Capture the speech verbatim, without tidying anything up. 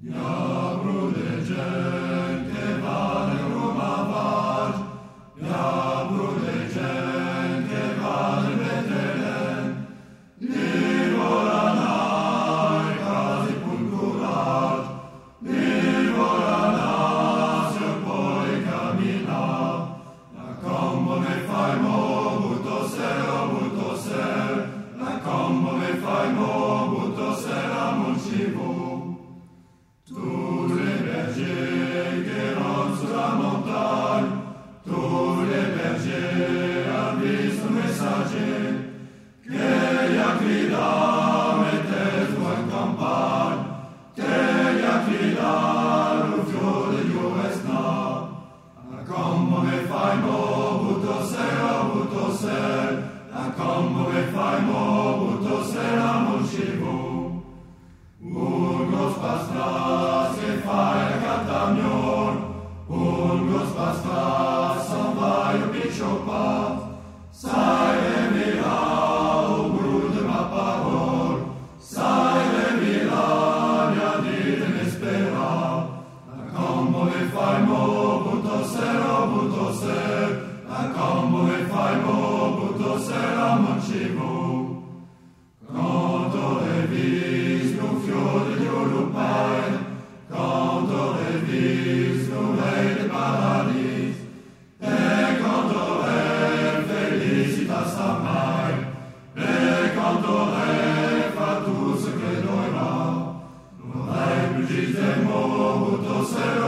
Iabru de gen che va nel Romavage, Iabru de gen che va nel Betlem, Livoranai casi pun curaj, Livorana se poi cammina, la combo me fai mo, butto sera, butto ser, la combo me fai mo, butto sera, muncivo. Tous les bergers qui rentrent sur la montagne, tous les bergers avisent le messager, che gli agrida mettez voi in campagne, che gli agrida lo fiore di Ovesna. La combo me fai mo, butto sera, butto ser, la combo me fai mo, butto sera, muncivo. Urgos pastras che fai a Catamion, Urgos pastras s'en vai au Pichopat, sai remira au bout de ma parole, sai remira mia dite m'espera, la combo me fai mo, butto sera, butto ser, la combo me fai mo, butto sera, muncivo. Canto revis no fiore di Olupai, canto revis no rei de paradis, e canto re felicitas amai, e canto re fa tu se credo era, non hai più gis de mo, butto sera,